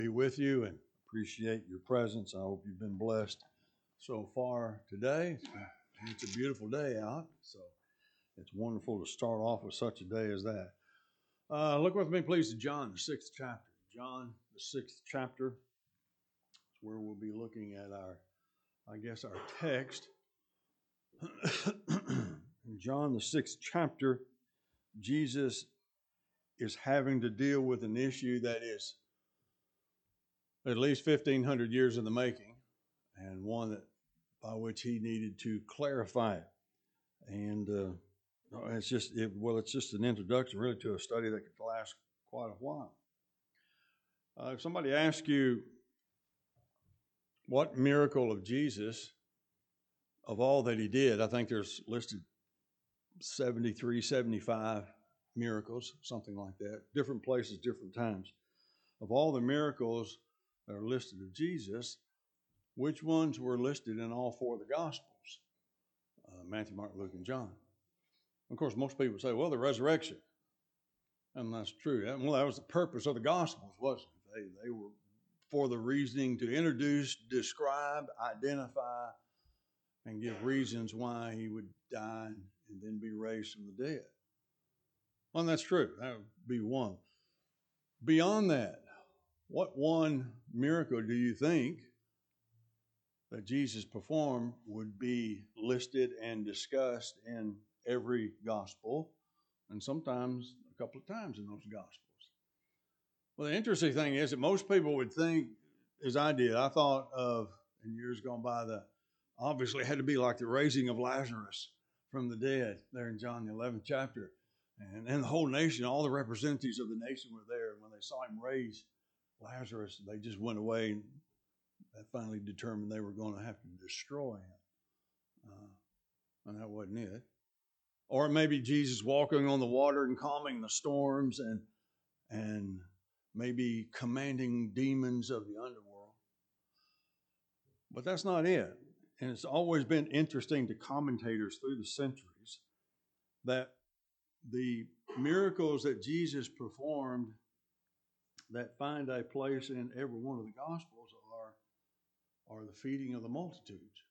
Be with you and appreciate your presence. I hope you've been blessed so far today. It's a beautiful day out, so it's wonderful to start off with such a day as that. Look with me, please, to John, the sixth chapter. John, the sixth chapter is where we'll be looking at our text. In John, the sixth chapter, Jesus is having to deal with an issue that is at least 1,500 years in the making, and one that by which he needed to clarify it. And it's just an introduction really to a study that could last quite a while. If somebody asks you what miracle of Jesus, of all that he did, I think there's listed 73, 75 miracles, something like that, different places, different times. Of all the miracles that are listed of Jesus, which ones were listed in all four of the Gospels? Matthew, Mark, Luke, and John. Of course, most people say, well, the resurrection. And that's true. Well, that was the purpose of the Gospels, wasn't it? They were for the reasoning to introduce, describe, identify, and give reasons why he would die and then be raised from the dead. Well, that's true. That would be one. Beyond that, what one miracle do you think that Jesus performed would be listed and discussed in every gospel, and sometimes a couple of times in those gospels? Well, the interesting thing is that most people would think, as I did, I thought of, in years gone by, obviously had to be like the raising of Lazarus from the dead there in John the 11th chapter. And the whole nation, all the representatives of the nation were there. And when they saw him raise Lazarus, they just went away and finally determined they were going to have to destroy him. And that wasn't it. Or maybe Jesus walking on the water and calming the storms and maybe commanding demons of the underworld. But that's not it. And it's always been interesting to commentators through the centuries that the miracles that Jesus performed that find a place in every one of the Gospels are the feeding of the multitudes.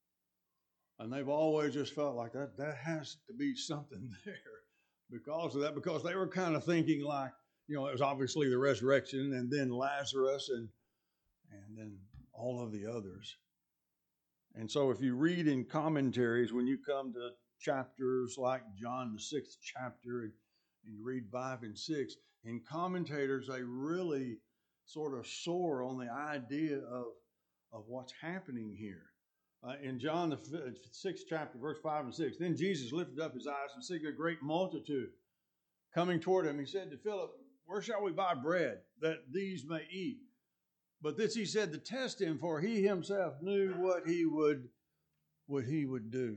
And they've always just felt like that has to be something there because of that, because they were kind of thinking like, it was obviously the resurrection and then Lazarus and then all of the others. And so if you read in commentaries, when you come to chapters like John, the sixth chapter, and you read 5 and 6, in commentators, they really sort of soar on the idea of what's happening here. In John, the sixth chapter, verse 5 and 6, then Jesus lifted up his eyes and seeing a great multitude coming toward him. He said to Philip, where shall we buy bread that these may eat? But this he said to test him, for he himself knew what he would do.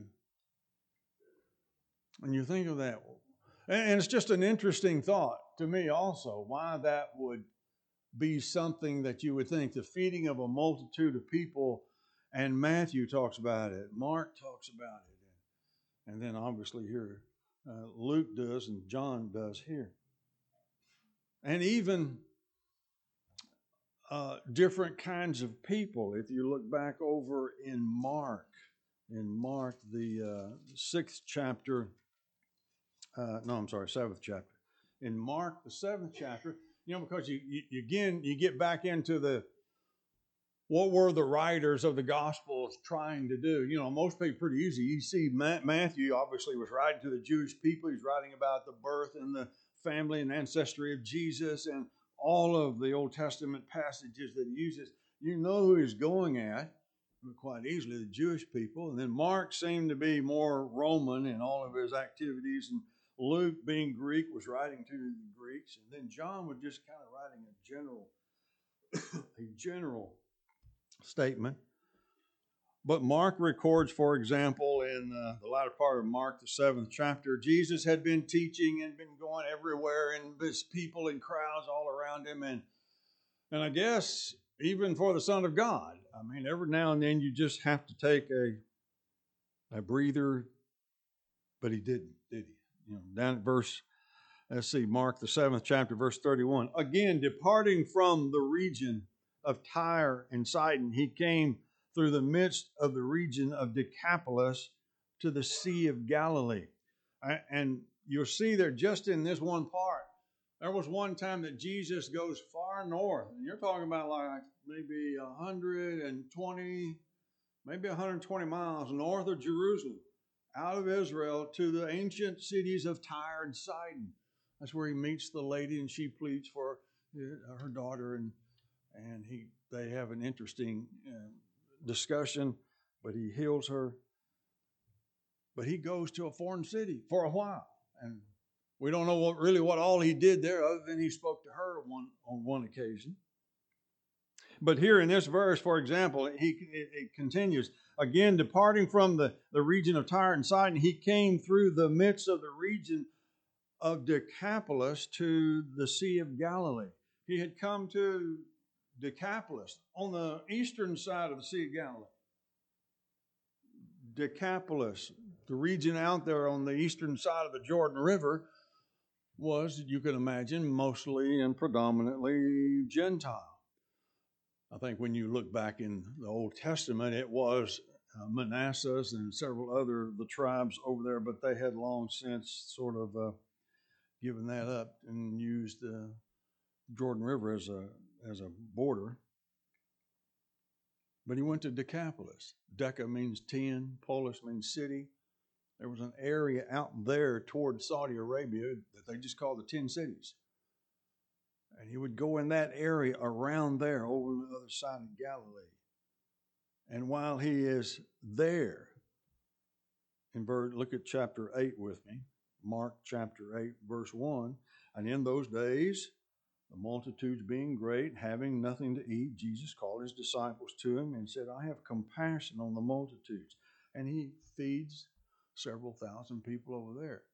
And you think of that. And it's just an interesting thought to me also, why that would be something that you would think. The feeding of a multitude of people, and Matthew talks about it, Mark talks about it, and then obviously here Luke does and John does here. And even different kinds of people. If you look back over in Mark the sixth chapter, seventh chapter. In Mark the seventh chapter, because you get back into what were the writers of the Gospels trying to do? Most people pretty easy. You see Matthew obviously was writing to the Jewish people. He's writing about the birth and the family and ancestry of Jesus and all of the Old Testament passages that he uses. You know who he's going at quite easily, the Jewish people. And then Mark seemed to be more Roman in all of his activities. And Luke, being Greek, was writing to the Greeks. And then John was just kind of writing a general statement. But Mark records, for example, in the latter part of Mark, the seventh chapter, Jesus had been teaching and been going everywhere, and there's people and crowds all around him. And I guess even for the Son of God, every now and then you just have to take a breather, but he didn't, did he? Down at verse Let's see, Mark, the 7th chapter, verse 31. Again, departing from the region of Tyre and Sidon, he came through the midst of the region of Decapolis to the Sea of Galilee. And you'll see there just in this one part, there was one time that Jesus goes far north. And you're talking about like maybe 120 miles north of Jerusalem, out of Israel to the ancient cities of Tyre and Sidon. That's where he meets the lady, and she pleads for her daughter, and they have an interesting discussion. But he heals her. But he goes to a foreign city for a while, and we don't know what all he did there, other than he spoke to her on one occasion. But here in this verse, for example, it continues. Again, departing from the region of Tyre and Sidon, he came through the midst of the region of Decapolis to the Sea of Galilee. He had come to Decapolis on the eastern side of the Sea of Galilee. Decapolis, the region out there on the eastern side of the Jordan River, was, you can imagine, mostly and predominantly Gentile. I think when you look back in the Old Testament, it was Manasseh and several other the tribes over there, but they had long since sort of given that up and used the Jordan River as a border. But he went to Decapolis. Deca means 10, polis means city. There was an area out there toward Saudi Arabia that they just called the 10 cities. And he would go in that area around there over on the other side of Galilee. And while he is there, look at chapter 8 with me. Mark chapter 8, verse 1. And in those days, the multitudes being great, having nothing to eat, Jesus called his disciples to him and said, I have compassion on the multitudes. And he feeds several thousand people over there.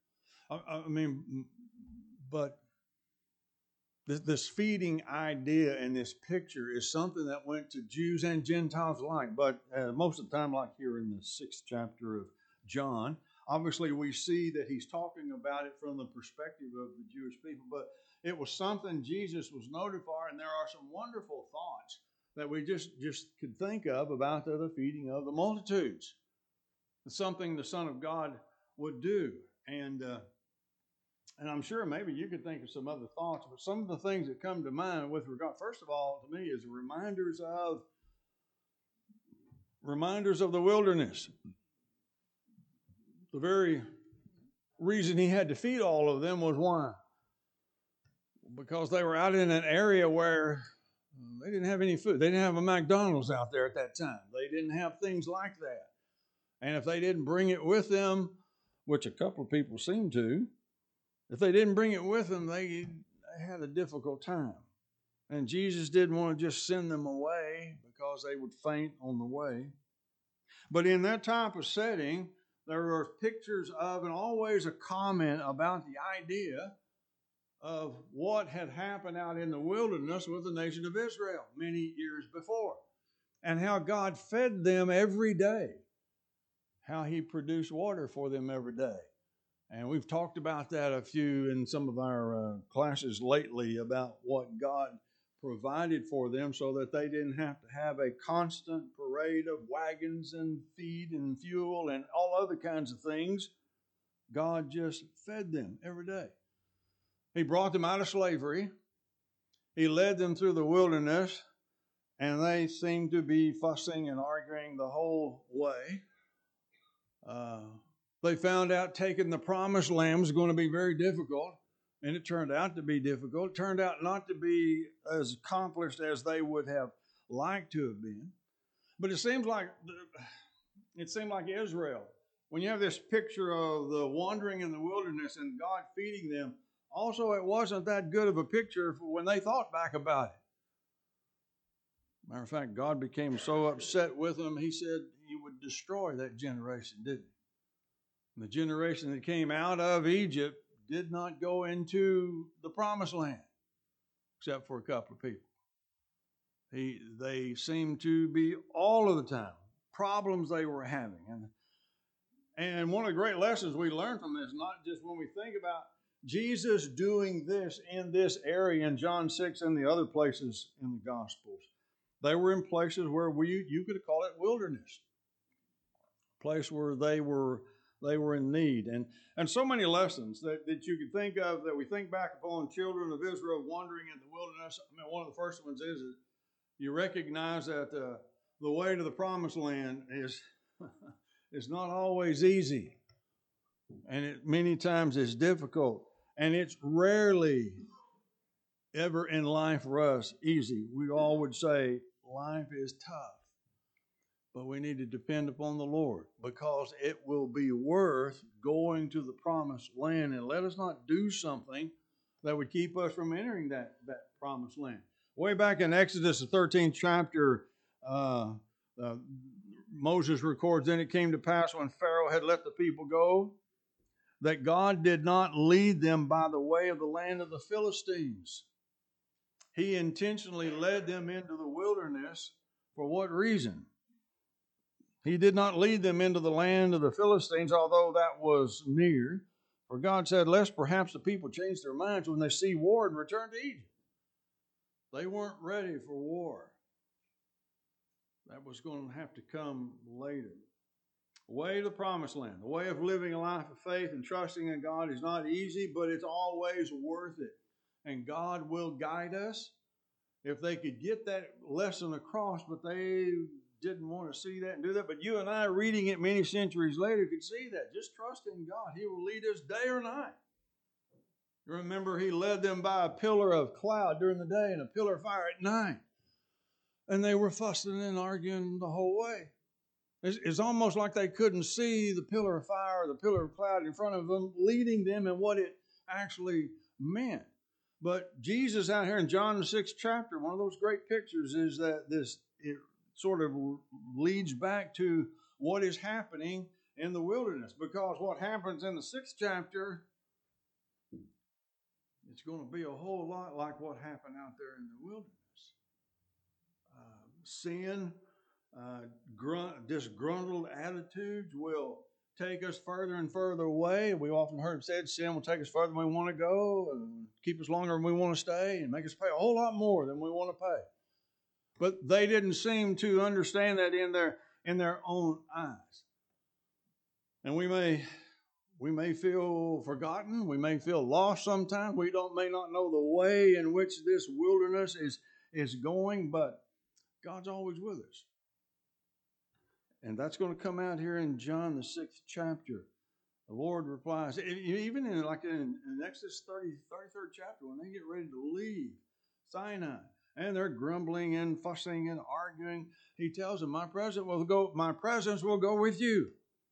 But this feeding idea and this picture is something that went to Jews and Gentiles alike. But most of the time, like here in the 6th chapter of John, obviously we see that he's talking about it from the perspective of the Jewish people. But it was something Jesus was noted for, and there are some wonderful thoughts that we just could think of about the feeding of the multitudes. It's something the Son of God would do. And I'm sure maybe you could think of some other thoughts, but some of the things that come to mind with regard, first of all, to me, is reminders of the wilderness. The very reason he had to feed all of them was why? Because they were out in an area where they didn't have any food. They didn't have a McDonald's out there at that time. They didn't have things like that. And if they didn't bring it with them, which a couple of people seem to, if they didn't bring it with them, they had a difficult time. And Jesus didn't want to just send them away because they would faint on the way. But in that type of setting, there were pictures of and always a comment about the idea of what had happened out in the wilderness with the nation of Israel many years before, and how God fed them every day, how he produced water for them every day. And we've talked about that a few in some of our classes lately about what God provided for them so that they didn't have to have a constant parade of wagons and feed and fuel and all other kinds of things. God just fed them every day. He brought them out of slavery. He led them through the wilderness, and they seemed to be fussing and arguing the whole way. They found out taking the promised land was going to be very difficult, and it turned out to be difficult. It turned out not to be as accomplished as they would have liked to have been. But it seemed like Israel, when you have this picture of the wandering in the wilderness and God feeding them, also it wasn't that good of a picture for when they thought back about it. Matter of fact, God became so upset with them, he said he would destroy that generation, didn't he? The generation that came out of Egypt did not go into the promised land, except for a couple of people. They seemed to be all of the time problems they were having. And one of the great lessons we learned from this, not just when we think about Jesus doing this in this area in John 6 and the other places in the Gospels. They were in places where you could call it wilderness, place where they were in need. And so many lessons that you could think of that we think back upon children of Israel wandering in the wilderness. I mean, one of the first ones is you recognize that the way to the promised land is not always easy. And it many times is difficult. And it's rarely ever in life for us easy. We all would say life is tough. But we need to depend upon the Lord because it will be worth going to the promised land. And let us not do something that would keep us from entering that promised land. Way back in Exodus, the 13th chapter, Moses records, then it came to pass when Pharaoh had let the people go, that God did not lead them by the way of the land of the Philistines. He intentionally led them into the wilderness. For what reason? He did not lead them into the land of the Philistines, although that was near. For God said, lest perhaps the people change their minds when they see war and return to Egypt. They weren't ready for war. That was going to have to come later. The way to the promised land, the way of living a life of faith and trusting in God is not easy, but it's always worth it. And God will guide us. If they could get that lesson across, but they didn't want to see that and do that. But you and I, reading it many centuries later, could see that. Just trust in God. He will lead us day or night. Remember, He led them by a pillar of cloud during the day and a pillar of fire at night. And they were fussing and arguing the whole way. It's almost like they couldn't see the pillar of fire or the pillar of cloud in front of them, leading them in what it actually meant. But Jesus out here in John the 6th chapter, one of those great pictures is that it sort of leads back to what is happening in the wilderness. Because what happens in the 6th chapter, it's going to be a whole lot like what happened out there in the wilderness. Sin, disgruntled attitudes will take us further and further away. We often heard it said sin will take us further than we want to go, and keep us longer than we want to stay, and make us pay a whole lot more than we want to pay. But they didn't seem to understand that in their own eyes. And we may feel forgotten. We may feel lost sometimes. We may not know the way in which this wilderness is going, but God's always with us. And that's going to come out here in John the 6th chapter. The Lord replies, even in Exodus 33rd chapter, when they get ready to leave Sinai, and they're grumbling and fussing and arguing, He tells them, my presence will go with you.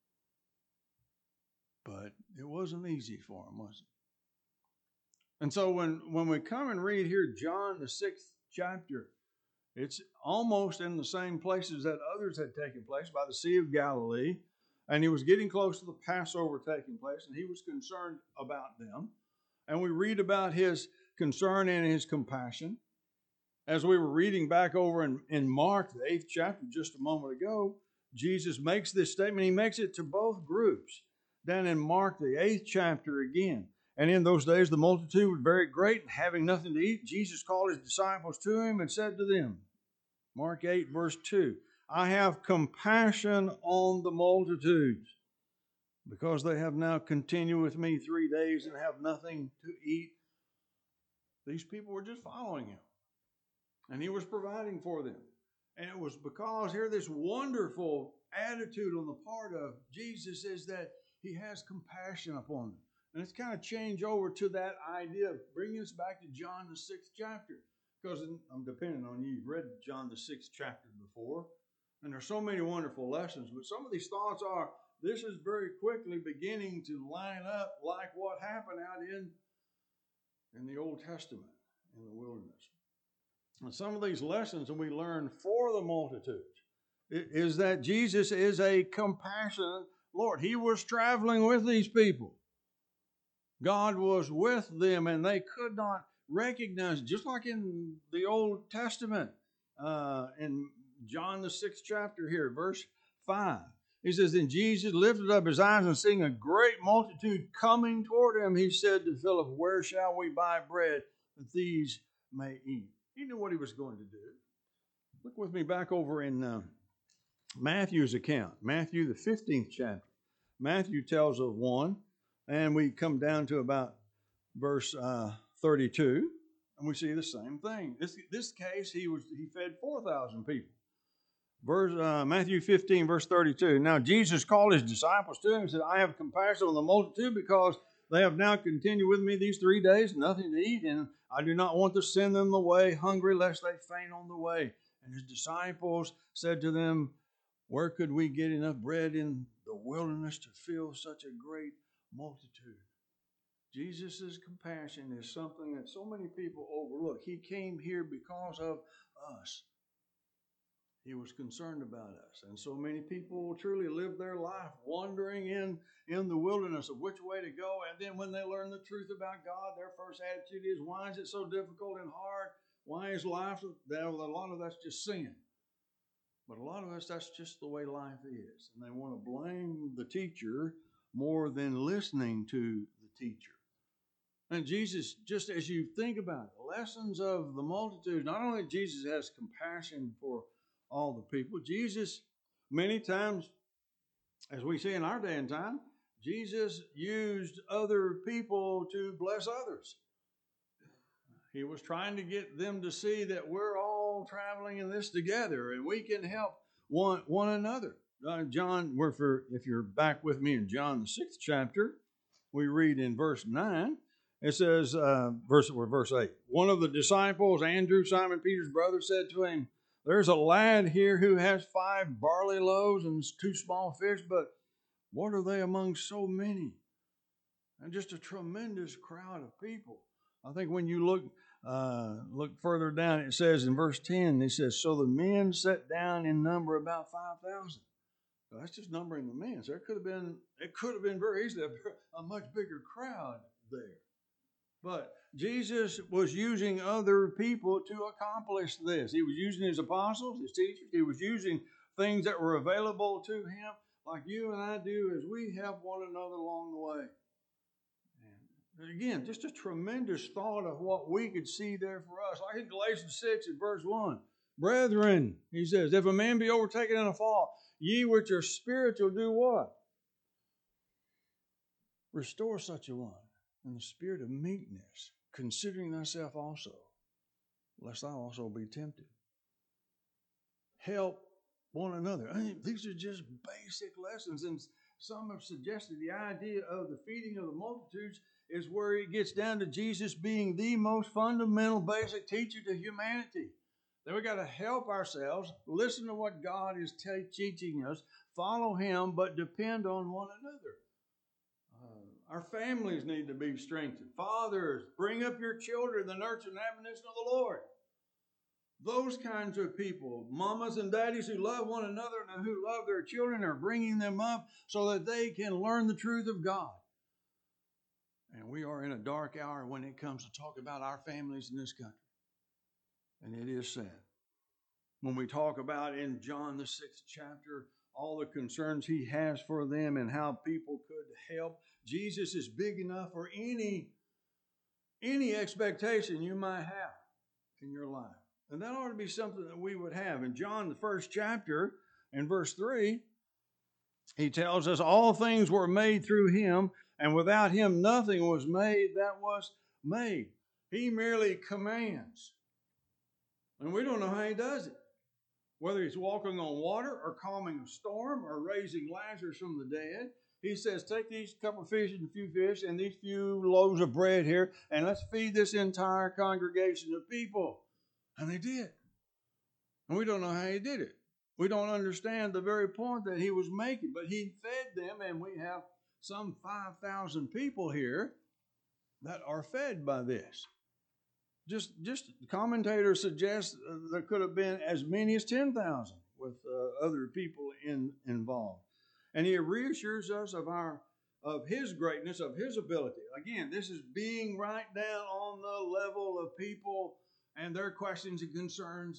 But it wasn't easy for them, was it? And so when we come and read here John the 6th chapter, it's almost in the same places that others had taken place by the Sea of Galilee. And He was getting close to the Passover taking place, and He was concerned about them. And we read about His concern and His compassion. As we were reading back over in Mark, the 8th chapter, just a moment ago, Jesus makes this statement. He makes it to both groups. Down in Mark, the 8th chapter again. And in those days, the multitude was very great, and having nothing to eat, Jesus called His disciples to Him and said to them, Mark 8, verse 2, I have compassion on the multitudes, because they have now continued with me 3 days and have nothing to eat. These people were just following Him, and He was providing for them. And it was because here this wonderful attitude on the part of Jesus is that He has compassion upon them. And it's kind of changed over to that idea of bringing us back to John the 6th chapter. Because I'm depending on you. You've read John the 6th chapter before. And there's so many wonderful lessons. But some of these thoughts are, this is very quickly beginning to line up like what happened out in the Old Testament, in the wilderness. And some of these lessons that we learn for the multitudes is that Jesus is a compassionate Lord. He was traveling with these people. God was with them, and they could not recognize, just like in the Old Testament, in John the 6th chapter here, verse 5. He says, then Jesus lifted up his eyes and seeing a great multitude coming toward him, he said to Philip, where shall we buy bread that these may eat? He knew what he was going to do. Look with me back over in Matthew's account, Matthew, the 15th chapter. Matthew tells of one, and we come down to about verse 32, and we see the same thing. This case, he fed 4,000 people. Matthew 15, verse 32. Now Jesus called his disciples to him and said, I have compassion on the multitude because they have now continued with me these 3 days, nothing to eat, and I do not want to send them away hungry, lest they faint on the way. And his disciples said to them, where could we get enough bread in the wilderness to fill such a great multitude? Jesus' compassion is something that so many people overlook. He came here because of us. He was concerned about us. And so many people truly live their life wandering in the wilderness of which way to go. And then when they learn the truth about God, their first attitude is, why is it so difficult and hard? Why is life, a lot of that's just sin. But a lot of us, that's just the way life is. And they want to blame the teacher more than listening to the teacher. And Jesus, just as you think about it, lessons of the multitude, not only Jesus has compassion for all the people, Jesus, many times, as we see in our day and time, Jesus used other people to bless others. He was trying to get them to see that we're all traveling in this together and we can help one another. John, if you're back with me in John the 6th chapter, we read in verse 9, it says, verse 8, one of the disciples, Andrew, Simon Peter's brother, said to him, there's a lad here who has 5 barley loaves and 2 small fish, but what are they among so many? And just a tremendous crowd of people. I think when you look further down, it says in verse 10, it says, so the men sat down in number about 5,000. So that's just numbering the men. So it could have been very easily a much bigger crowd there. But Jesus was using other people to accomplish this. He was using his apostles, his teachers. He was using things that were available to him, like you and I do, as we help one another along the way. And again, just a tremendous thought of what we could see there for us. Like in Galatians 6 at verse 1. Brethren, he says, if a man be overtaken in a fault, ye which are spiritual do what? Restore such a one in the spirit of meekness, considering thyself also, lest thou also be tempted. Help one another. These are just basic lessons, and some have suggested the idea of the feeding of the multitudes is where it gets down to Jesus being the most fundamental, basic teacher to humanity. That we got to help ourselves, listen to what God is teaching us, follow him, but depend on one another. Our families need to be strengthened. Fathers, bring up your children, the nurture and admonition of the Lord. Those kinds of people, mamas and daddies who love one another and who love their children, are bringing them up so that they can learn the truth of God. And we are in a dark hour when it comes to talk about our families in this country. And it is sad. When we talk about in John the 6th chapter, all the concerns he has for them and how people could help, Jesus is big enough for any expectation you might have in your life. And that ought to be something that we would have. In John, the 1st chapter, in verse 3, he tells us all things were made through him, and without him nothing was made that was made. He merely commands. And we don't know how he does it. Whether he's walking on water or calming a storm or raising Lazarus from the dead, he says, take these couple of fish and a few fish and these few loaves of bread here, and let's feed this entire congregation of people. And they did. And we don't know how he did it. We don't understand the very point that he was making, but he fed them, and we have some 5,000 people here that are fed by this. Just commentators suggest there could have been as many as 10,000 with other people involved. And he reassures us of his greatness, of his ability. Again, this is being right down on the level of people and their questions and concerns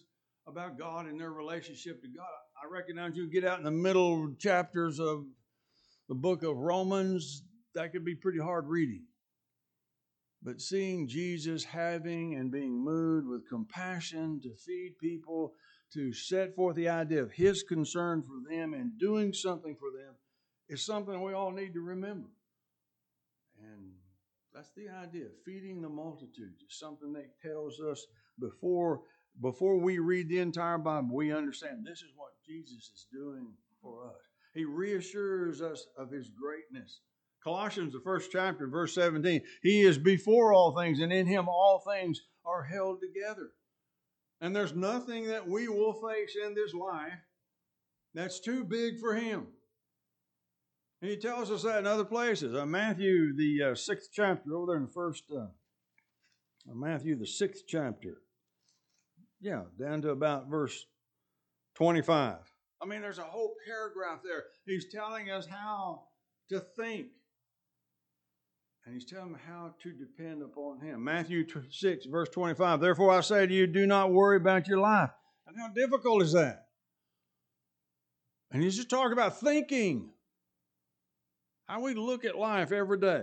about God and their relationship to God. I recognize you get out in the middle chapters of the book of Romans, that could be pretty hard reading. But seeing Jesus having and being moved with compassion to feed people, to set forth the idea of his concern for them and doing something for them is something we all need to remember. And that's the idea. Feeding the multitudes is something that tells us before we read the entire Bible, we understand this is what Jesus is doing for us. He reassures us of his greatness. Colossians, the first chapter, verse 17, he is before all things, and in him all things are held together. And there's nothing that we will face in this life that's too big for him. And he tells us that in other places. Matthew, the 6th chapter, over there in the first, Matthew, the 6th chapter. Yeah, down to about verse 25. I mean, there's a whole paragraph there. He's telling us how to think. And he's telling them how to depend upon him. Matthew 6, verse 25. Therefore I say to you, do not worry about your life. And how difficult is that? And he's just talking about thinking. How we look at life every day.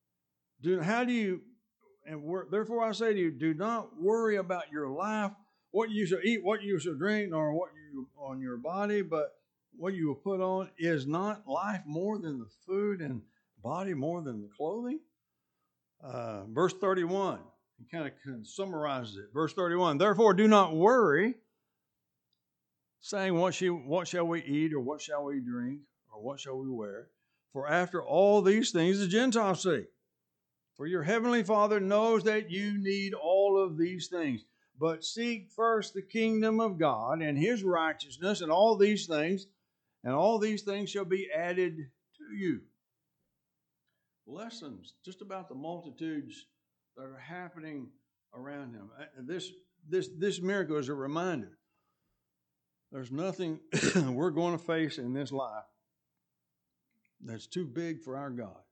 Therefore I say to you, do not worry about your life, what you shall eat, what you shall drink, nor what you on your body, but what you will put on. Is not life more than the food, and body more than the clothing? Verse 31, he kind of summarizes it. Verse 31, therefore do not worry, saying, what shall we eat, or what shall we drink, or what shall we wear? For after all these things the Gentiles seek. For your heavenly Father knows that you need all of these things. But seek first the kingdom of God and his righteousness, and all these things shall be added to you. Lessons just about the multitudes that are happening around him. This miracle is a reminder. There's nothing we're going to face in this life that's too big for our God.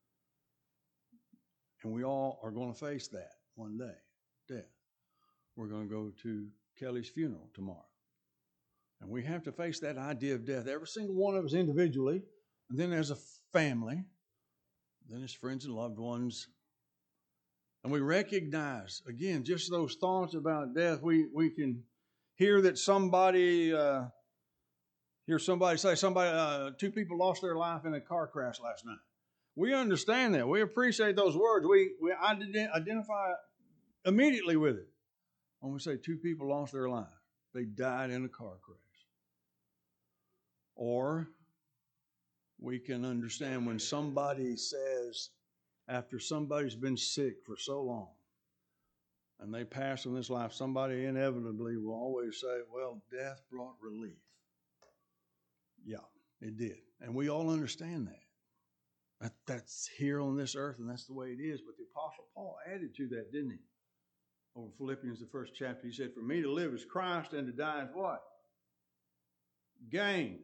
And we all are going to face that one day, death. We're going to go to Kelly's funeral tomorrow. And we have to face that idea of death, every single one of us individually, and then as a family, then as friends and loved ones. And we recognize, again, just those thoughts about death. We can hear that somebody say, two people lost their life in a car crash last night. We understand that. We appreciate those words. We identify immediately with it. When we say two people lost their life, they died in a car crash. Or we can understand when somebody says, after somebody's been sick for so long, and they pass in this life, somebody inevitably will always say, well, death brought relief. Yeah, it did. And we all understand that. That's here on this earth, and that's the way it is. But the Apostle Paul added to that, didn't he? Over Philippians, the first chapter, he said, for me to live is Christ, and to die is what? Gain.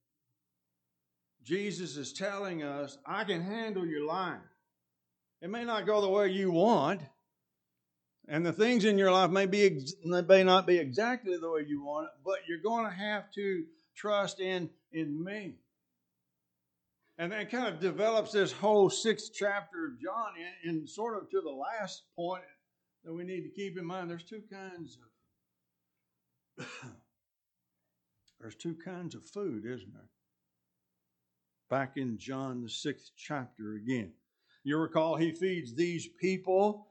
Jesus is telling us, I can handle your life. It may not go the way you want, and the things in your life may not be exactly the way you want it, but you're going to have to trust in me. And that kind of develops this whole 6th chapter of John in sort of to the last point that we need to keep in mind. There's two kinds of food, isn't there? Back in John, the 6th chapter again. You recall he feeds these people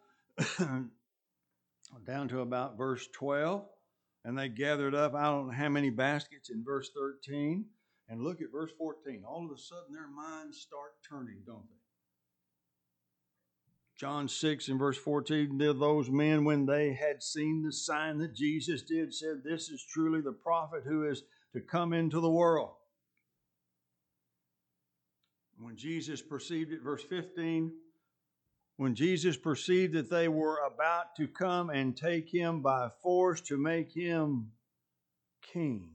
down to about verse 12. And they gathered up, I don't know how many baskets in verse 13. And look at verse 14. All of a sudden their minds start turning, don't they? John 6 and verse 14, those men, when they had seen the sign that Jesus did, said, this is truly the prophet who is to come into the world. When Jesus perceived it, verse 15, when Jesus perceived that they were about to come and take him by force to make him king,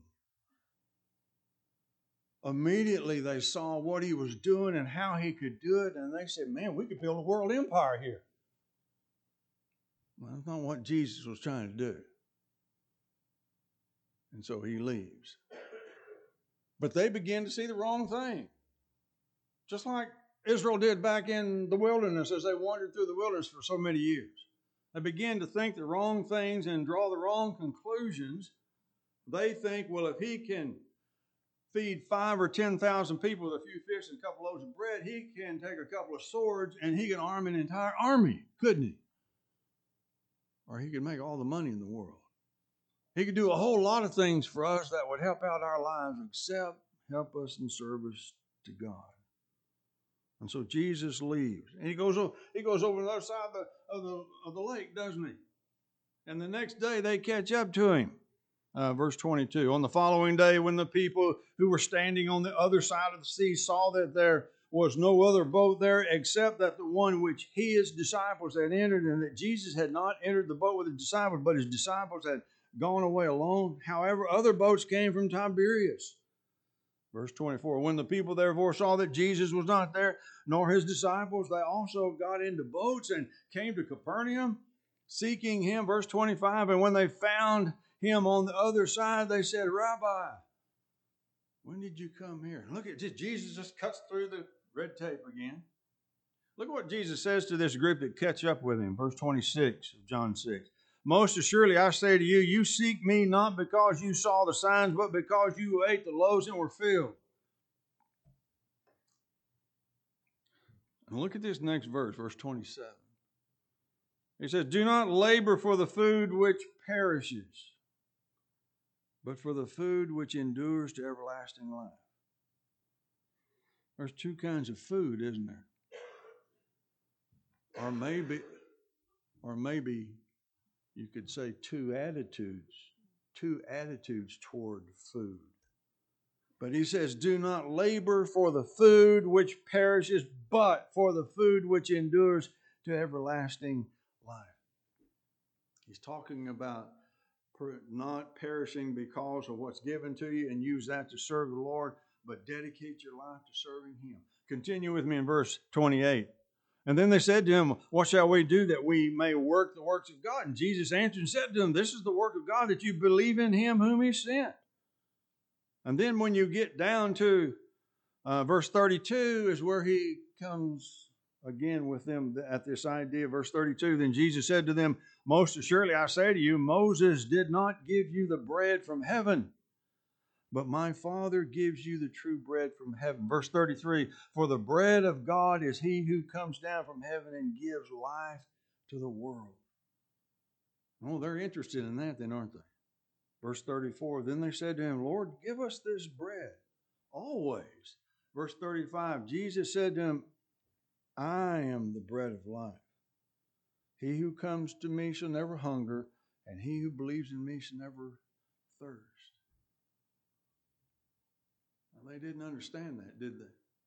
immediately they saw what he was doing and how he could do it, and they said, man, we could build a world empire here. Well, that's not what Jesus was trying to do. And so he leaves. But they begin to see the wrong thing. Just like Israel did back in the wilderness as they wandered through the wilderness for so many years. They begin to think the wrong things and draw the wrong conclusions. They think, well, if he can feed 5,000 or 10,000 people with a few fish and a couple loaves of bread, he can take a couple of swords and he can arm an entire army, couldn't he? Or he could make all the money in the world. He could do a whole lot of things for us that would help out our lives, except help us in service to God. And so Jesus leaves, and he goes over to the other side of the lake, doesn't he? And the next day they catch up to him. Verse 22. On the following day, when the people who were standing on the other side of the sea saw that there was no other boat there except that the one which his disciples had entered, and that Jesus had not entered the boat with his disciples, but his disciples had gone away alone. However, other boats came from Tiberias. Verse 24, when the people therefore saw that Jesus was not there, nor his disciples, they also got into boats and came to Capernaum, seeking him. Verse 25, and when they found him on the other side, they said, Rabbi, when did you come here? Look at this. Jesus just cuts through the red tape again. Look at what Jesus says to this group that catch up with him. Verse 26 of John 6. Most assuredly, I say to you, you seek me not because you saw the signs, but because you ate the loaves and were filled. And look at this next verse, verse 27. He says, do not labor for the food which perishes, but for the food which endures to everlasting life. There's two kinds of food, isn't there? Or maybe you could say two attitudes toward food. But he says, do not labor for the food which perishes, but for the food which endures to everlasting life. He's talking about not perishing because of what's given to you and use that to serve the Lord, but dedicate your life to serving him. Continue with me in verse 28. And then they said to him, what shall we do that we may work the works of God? And Jesus answered and said to them, this is the work of God, that you believe in him whom he sent. And then when you get down to verse 32 is where he comes again with them at this idea. Verse 32, then Jesus said to them, most assuredly I say to you, Moses did not give you the bread from heaven, but my Father gives you the true bread from heaven. Verse 33, for the bread of God is he who comes down from heaven and gives life to the world. Oh, they're interested in that then, aren't they? Verse 34, then they said to him, Lord, give us this bread always. Verse 35, Jesus said to him, I am the bread of life. He who comes to me shall never hunger, and he who believes in me shall never thirst. Well, they didn't understand that, did they?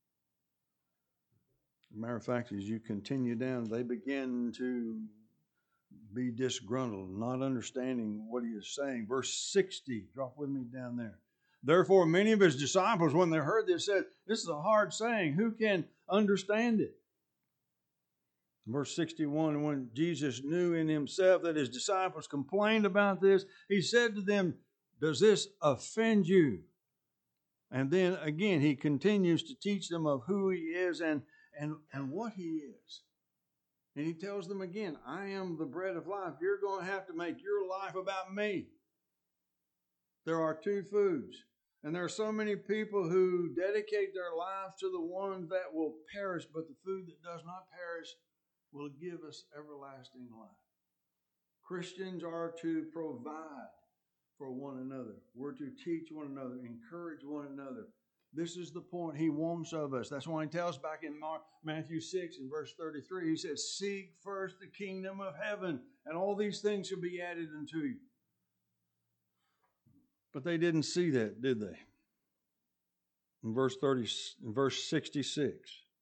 As a matter of fact, as you continue down, they begin to be disgruntled, not understanding what he is saying. Verse 60, drop with me down there. Therefore, many of his disciples, when they heard this, said, this is a hard saying. Who can understand it? Verse 61, when Jesus knew in himself that his disciples complained about this, he said to them, does this offend you? And then again, he continues to teach them of who he is and what he is. And he tells them again, I am the bread of life. You're going to have to make your life about me. There are two foods. And there are so many people who dedicate their lives to the one that will perish, but the food that does not perish will give us everlasting life. Christians are to provide for one another. We're to teach one another, encourage one another. This is the point he wants of us. That's why he tells back in Matthew 6 and verse 33, he says, seek first the kingdom of heaven, and all these things shall be added unto you. But they didn't see that, did they? In verse 66,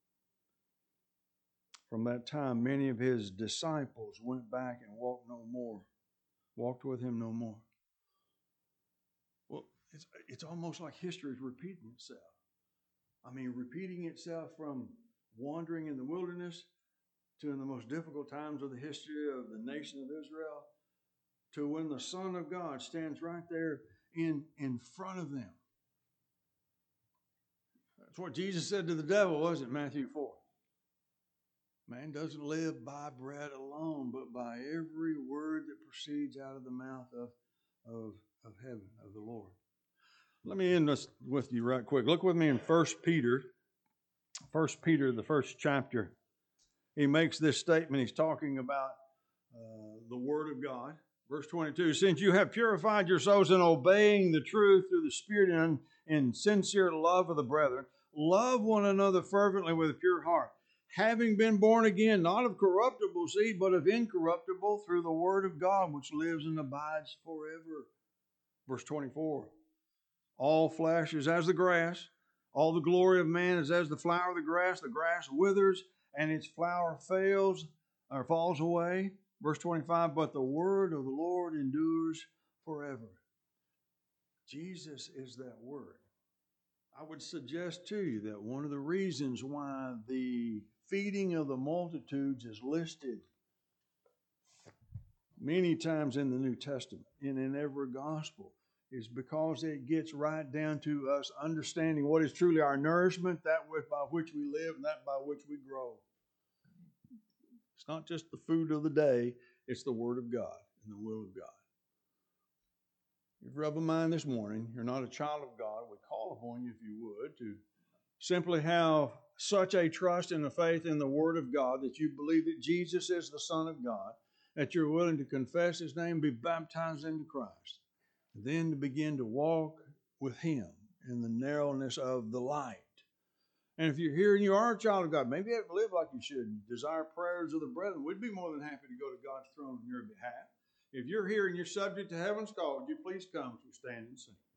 from that time, many of his disciples went back and walked with him no more. Well, it's almost like history is repeating itself. I mean, repeating itself from wandering in the wilderness to in the most difficult times of the history of the nation of Israel to when the Son of God stands right there in front of them. That's what Jesus said to the devil, wasn't it? Matthew 4. Man doesn't live by bread alone, but by every word that proceeds out of the mouth of heaven, of the Lord. Let me end this with you right quick. Look with me in 1 Peter. 1 Peter, the first chapter. He makes this statement. He's talking about the Word of God. Verse 22, since you have purified your souls in obeying the truth through the Spirit and in sincere love of the brethren, love one another fervently with a pure heart, having been born again, not of corruptible seed, but of incorruptible, through the Word of God, which lives and abides forever. Verse 24, all flesh is as the grass, all the glory of man is as the flower of the grass withers, and its flower fails or falls away. Verse 25, but the word of the Lord endures forever. Jesus is that word. I would suggest to you that one of the reasons why the feeding of the multitudes is listed many times in the New Testament and in every gospel is because it gets right down to us understanding what is truly our nourishment, that by which we live and that by which we grow. It's not just the food of the day, it's the Word of God and the will of God. If you're of a mind this morning, you're not a child of God, we call upon you, if you would, to simply have such a trust and a faith in the Word of God that you believe that Jesus is the Son of God, that you're willing to confess His name, be baptized into Christ, and then to begin to walk with Him in the narrowness of the light. And if you're here and you are a child of God, maybe you haven't lived like you should, and desire prayers of the brethren, we'd be more than happy to go to God's throne on your behalf. If you're here and you're subject to heaven's call, would you please come as we stand and sing?